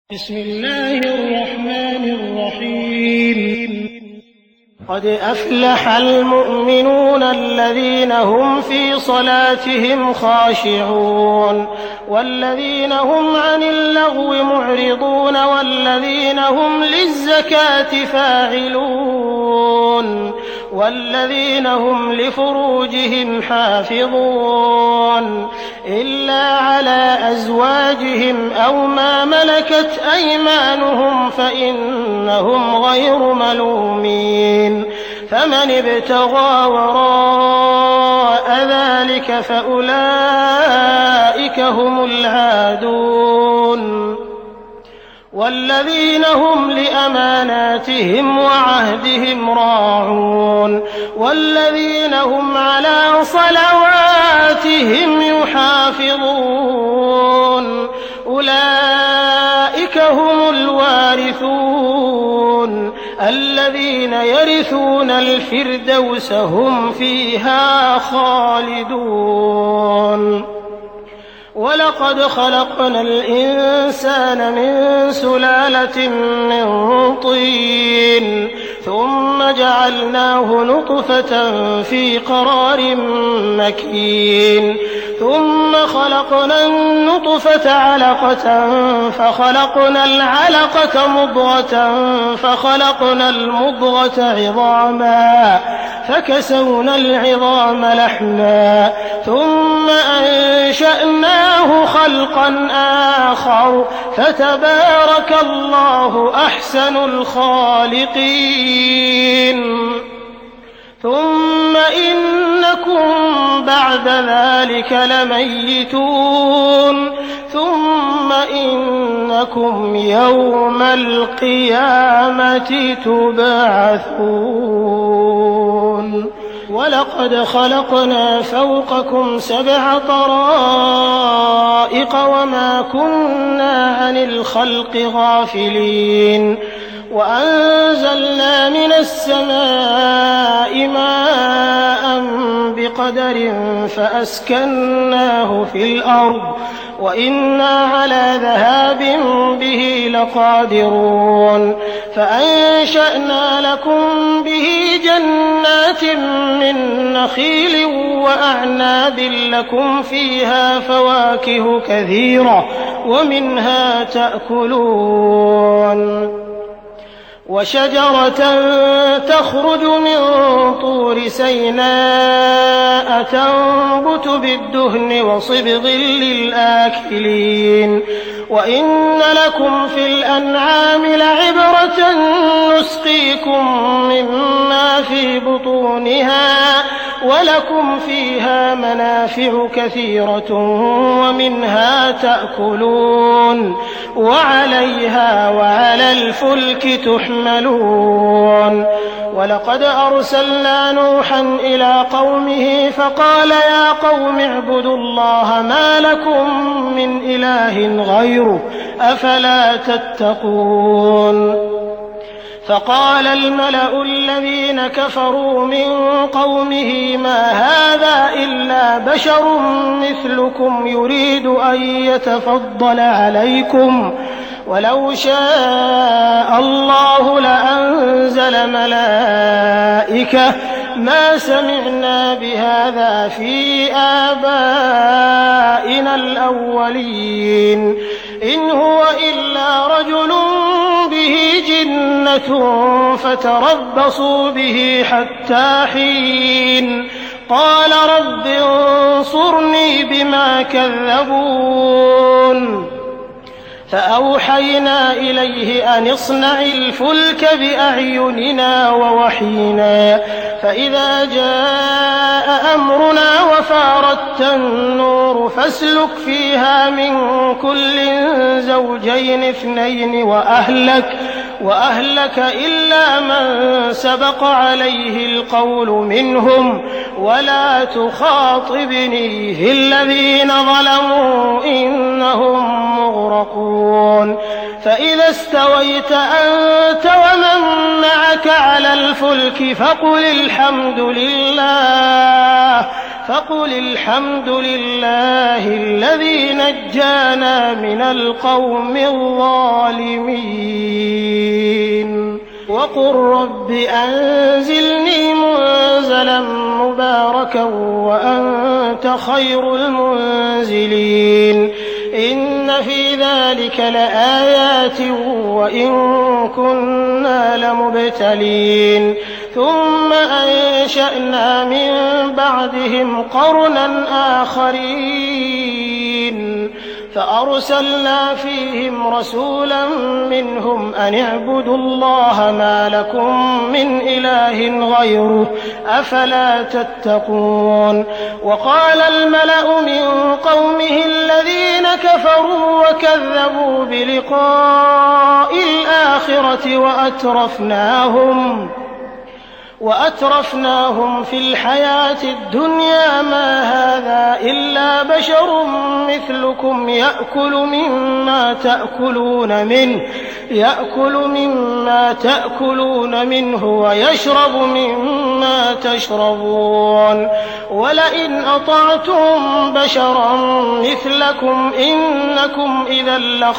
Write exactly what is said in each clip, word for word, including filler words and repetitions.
بسم الله الرحمن الرحيم قد أفلح المؤمنون الذين هم في صلاتهم خاشعون والذين هم عن اللغو معرضون والذين هم للزكاة فاعلون والذين هم لفروجهم حافظون إلا على أزواجهم أو ما ملكت أيمانهم فإنهم غير ملومين فمن ابتغى وراء ذلك فأولئك هم العادون والذين هم لأماناتهم وعهدهم راعون والذين هم على صلواتهم يحافظون أولئك هم الوارثون الذين يرثون الفردوس هم فيها خالدون ولقد خلقنا الإنسان من سلالة من طين ثم جعلناه نطفة في قرار مكين ثم خلقنا النطفة علقة فخلقنا العلقة مضغة فخلقنا المضغة عظاما فكسونا العظام لحما ثم أنشأناه خلقا آخر فتبارك الله أحسن الخالقين ثم إنكم بعد ذلك لميتون ثم إنكم يوم القيامة تبعثون ولقد خلقنا فوقكم سبع طرائق وما كنا عن الخلق غافلين وأنزلنا من السماء ماء بقدر فأسكناه في الأرض وإنا على ذهاب به لقادرون فأنشأنا لكم به جنات من نخيل وأعناب لكم فيها فواكه كثيرة ومنها تأكلون وشجرة تخرج من طور سيناء تنبت بالدهن وصبغ للآكلين وإن لكم في الأنعام لعبرة نسقيكم مما في بطونها ولكم فيها منافع كثيرة ومنها تأكلون وعليها وعلى الفلك تحملون ولقد أرسلنا نوحا إلى قومه فقال يا قوم اعبدوا الله ما لكم من إله غيره أفلا تتقون فقال الملأ الذين كفروا من قومه ما هذا إلا بشر مثلكم يريد أن يتفضل عليكم ولو شاء الله لأنزل ملائكة ما سمعنا بهذا في آبائنا الأولين إن هو إلا رجل به جنة فتربصوا به حتى حين قال رب انصرني بما كذبون فأوحينا إليه أن اصنع الفلك بأعيننا ووحينا فإذا جاء أمرنا وفارت النور فاسلك فيها من كل زوجين اثنين وأهلك وأهلك إلا من سبق عليه القول منهم ولا تخاطبني في الذين ظلموا إنهم مغرقون فإذا استويت أنت ومن معك على الفلك فقل الحمد لله فقل الحمد لله الذي نجانا من القوم الظالمين وقل رب أنزلني منزلا مباركا وأنت خير المنزلين إن في ذلك لآيات وإن كنا لمبتلين ثم أنشأنا من بعدهم قرنا آخرين فأرسلنا فيهم رسولا منهم أن اعبدوا الله ما لكم من إله غيره أفلا تتقون وقال الملأ من قومه الذين كفروا وكذبوا بلقاء الآخرة وأترفناهم وأترفناهم في الحياة الدنيا ما هذا إلا بشر مثلكم يأكل مما تأكلون منه يأكل مما تأكلون منه ويشرب مما تشربون ولئن أطعتم بشرا مثلكم إنكم إذا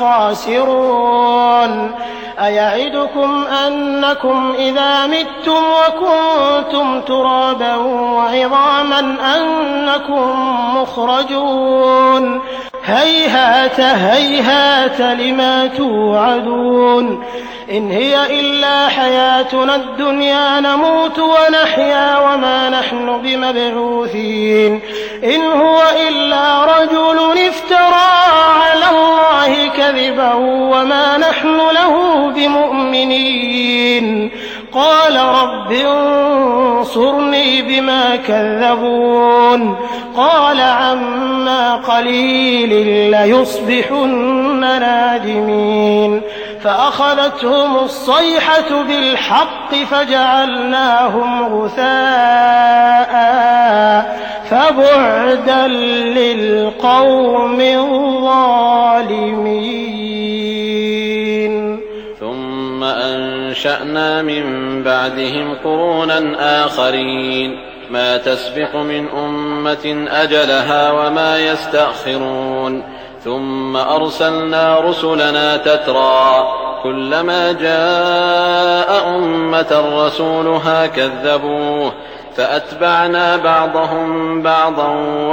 لخاسرون أيعدكم أنكم إذا متم وكنتم ترابا وعظاما أنكم مخرجون هيهات هيهات لما توعدون إن هي إلا حياتنا الدنيا نموت ونحيا وما نحن بمبعوثين إن هو إلا رجل افترى على الله كذبا وما نحن له بمؤمنين قال رب انصرني بما كذبون قال عما قليل ليصبحن نادمين فأخذتهم الصيحة بالحق فجعلناهم غثاء فبعدا للقوم الظالمين ثم أنشأنا من بعدهم قرونا آخرين ما تسبق من أمة أجلها وما يستأخرون ثم أرسلنا رسلنا تترى كلما جاء أمة رسولها كذبوه فأتبعنا بعضهم بعضا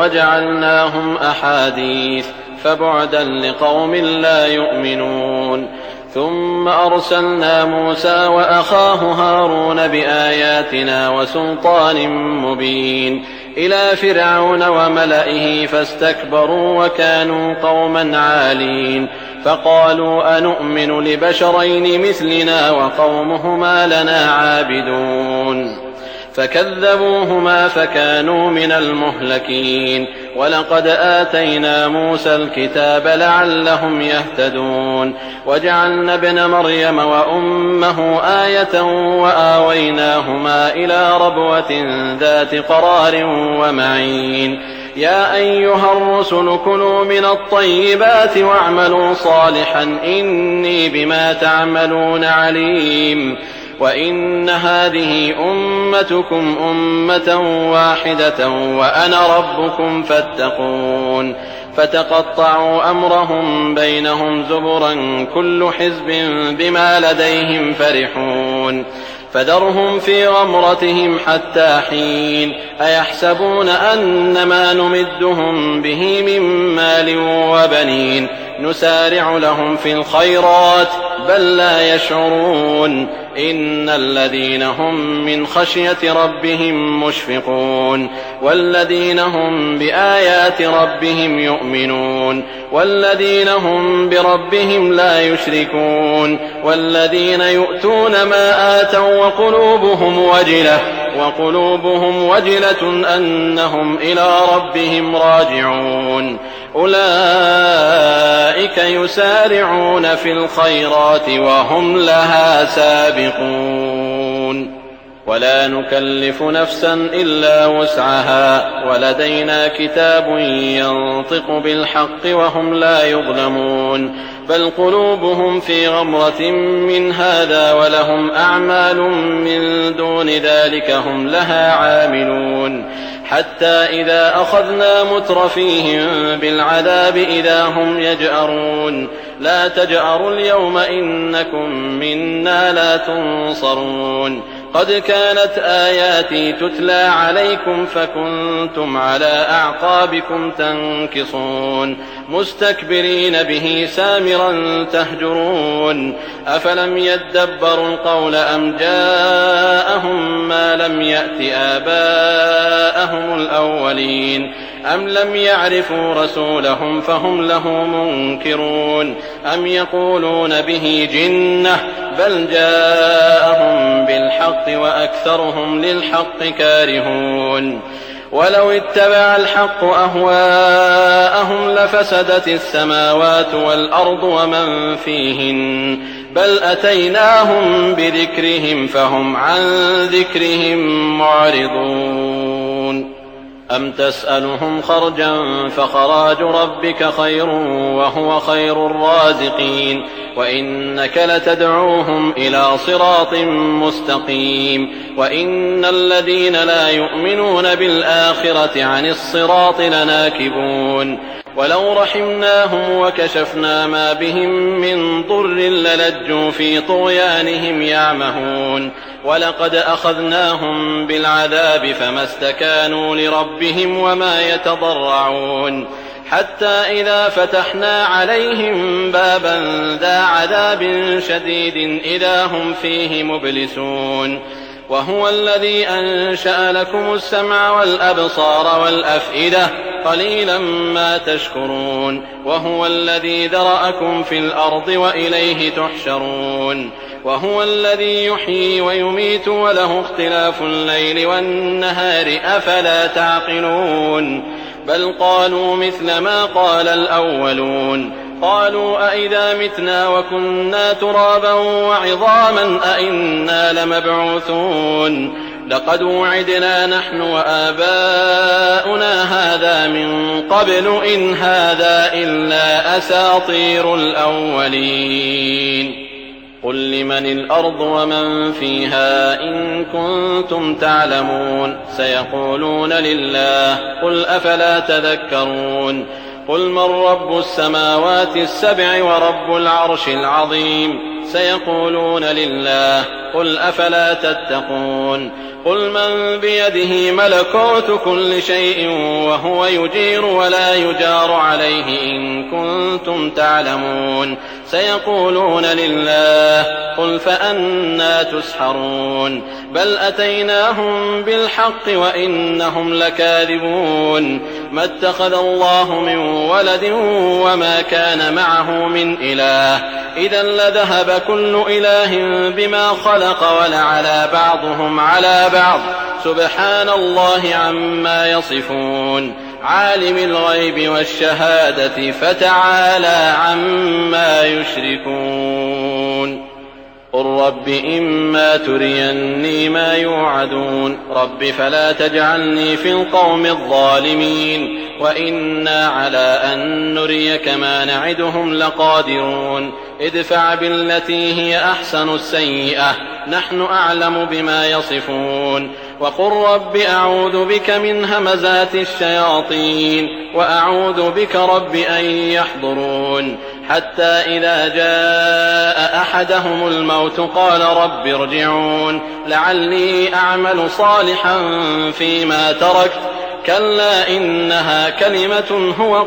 وجعلناهم أحاديث فبعدا لقوم لا يؤمنون ثم أرسلنا موسى وأخاه هارون بآياتنا وسلطان مبين إلى فرعون وملئه فاستكبروا وكانوا قوما عالين فقالوا أنؤمن لبشرين مثلنا وقومهما لنا عابدون فكذبوهما فكانوا من المهلكين ولقد آتينا موسى الكتاب لعلهم يهتدون وجعلنا ابن مريم وأمه آية وآويناهما إلى ربوة ذات قرار ومعين يا أيها الرسل كلوا من الطيبات واعملوا صالحا إني بما تعملون عليم وإن هذه أمتكم أمة واحدة وأنا ربكم فاتقون فتقطعوا أمرهم بينهم زبرا كل حزب بما لديهم فرحون فذرهم في غمرتهم حتى حين أيحسبون أن ما نمدهم به من مال وبنين نسارع لهم في الخيرات بل لا يشعرون إن الذين هم من خشية ربهم مشفقون والذين هم بآيات ربهم يؤمنون والذين هم بربهم لا يشركون والذين يؤتون ما آتوا وقلوبهم وجلة وقلوبهم وجلة أنهم إلى ربهم راجعون أولئك يسارعون في الخيرات وهم لها سابقون ولا نكلف نفسا إلا وسعها ولدينا كتاب ينطق بالحق وهم لا يظلمون بل قلوبهم في غمرة من هذا ولهم أعمال من دون ذلك هم لها عاملون حتى إذا أخذنا مترفيهم بالعذاب إذا هم يجأرون لا تجأروا اليوم إنكم منا لا تنصرون قد كانت آياتي تتلى عليكم فكنتم على أعقابكم تنكصون مستكبرين به سامرا تهجرون أفلم يدبروا القول أم جاءهم ما لم يأت آباءهم الأولين أم لم يعرفوا رسولهم فهم له منكرون أم يقولون به جنة بل جاءهم بالحق وأكثرهم للحق كارهون ولو اتبع الحق أهواءهم لفسدت السماوات والأرض ومن فيهن بل أتيناهم بذكرهم فهم عن ذكرهم معرضون أم تسألهم خرجا فخراج ربك خير وهو خير الرازقين وإنك لتدعوهم إلى صراط مستقيم وإن الذين لا يؤمنون بالآخرة عن الصراط لناكبون ولو رحمناهم وكشفنا ما بهم من ضر للجوا في طغيانهم يعمهون ولقد أخذناهم بالعذاب فما استكانوا لربهم وما يتضرعون حتى إذا فتحنا عليهم بابا ذا عذاب شديد إذا هم فيه مبلسون وهو الذي أنشأ لكم السمع والأبصار والأفئدة قليلا ما تشكرون وهو الذي ذرأكم في الأرض وإليه تحشرون وهو الذي يحيي ويميت وله اختلاف الليل والنهار أفلا تعقلون بل قالوا مثل ما قال الأولون قالوا أئذا متنا وكنا ترابا وعظاما أئنا لمبعوثون لقد وعدنا نحن وآباؤنا هذا من قبل إن هذا إلا أساطير الأولين قل لمن الأرض ومن فيها إن كنتم تعلمون سيقولون لله قل أفلا تذكرون قل من رب السماوات السبع ورب العرش العظيم سيقولون لله قل أفلا تتقون قل من بيده ملكوت كل شيء وهو يجير ولا يجار عليه إن كنتم تعلمون سيقولون لله قل فأنى تسحرون بل أتيناهم بالحق وإنهم لكاذبون ما اتخذ الله من ولد وما كان معه من إله إذا لذهب كل إله بما خلق ولعلى بعضهم على بعض سبحان الله عما يصفون عالم الغيب والشهادة فتعالى عما يشركون قل رب إما تريني ما يوعدون رب فلا تجعلني في القوم الظالمين وإنا على أن نريك ما نعدهم لقادرون ادفع بالتي هي أحسن السيئة نحن أعلم بما يصفون وقل رب أعوذ بك من همزات الشياطين وأعوذ بك رب أن يحضرون حتى إذا جاء أحدهم الموت قال رب ارجعون لعلي أعمل صالحا فيما تركت كلا إنها كلمة هو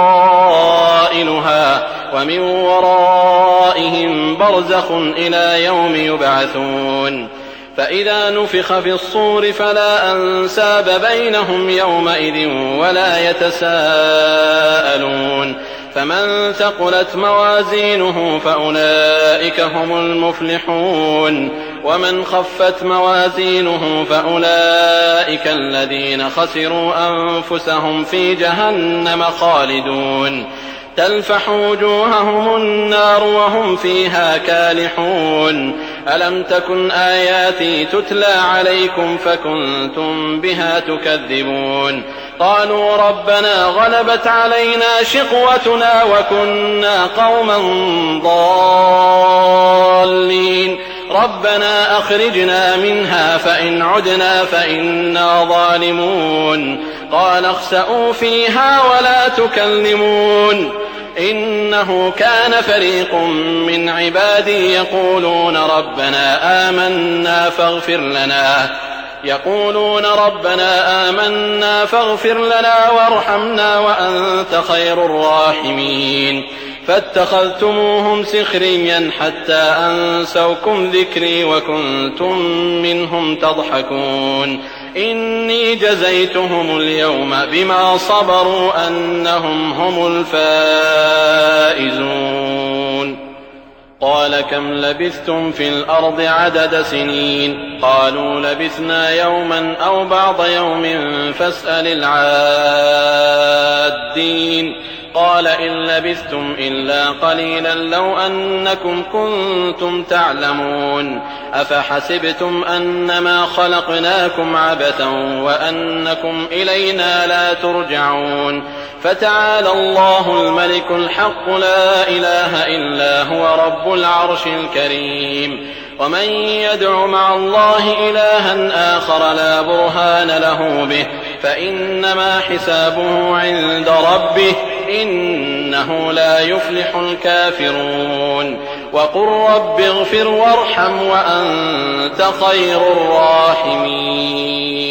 قائلها ومن ورائهم برزخ إلى يوم يبعثون فإذا نفخ في الصور فلا أنساب بينهم يومئذ ولا يتساءلون فمن ثقلت موازينه فأولئك هم المفلحون ومن خفت موازينه فأولئك الذين خسروا أنفسهم في جهنم خالدون تلفح وجوههم النار وهم فيها كالحون ألم تكن آياتي تتلى عليكم فكنتم بها تكذبون قالوا ربنا غلبت علينا شقوتنا وكنا قوما ضالين ربنا أخرجنا منها فإن عدنا فإنا ظالمون قال اخسئوا فيها ولا تكلمون إنه كان فريق من عبادي يقولون ربنا آمنا فاغفر لنا يقولون ربنا آمنا فاغفر لنا وارحمنا وأنت خير الراحمين فاتخذتموهم سخريا حتى أنسوكم ذكري وكنتم منهم تضحكون إني جزيتهم اليوم بما صبروا أنهم هم الفائزون قال كم لبثتم في الأرض عدد سنين قالوا لبثنا يوما أو بعض يوم فاسأل العادين قال إن لبثتم إلا قليلا لو أنكم كنتم تعلمون أفحسبتم أنما خلقناكم عبثا وأنكم إلينا لا ترجعون فتعالى الله الملك الحق لا إله إلا هو رب العرش الكريم ومن يدع مع الله إلها آخر لا برهان له به فإنما حسابه عند ربه إنه لا يفلح الكافرون وقل رب اغفر وارحم وأنت خير الراحمين.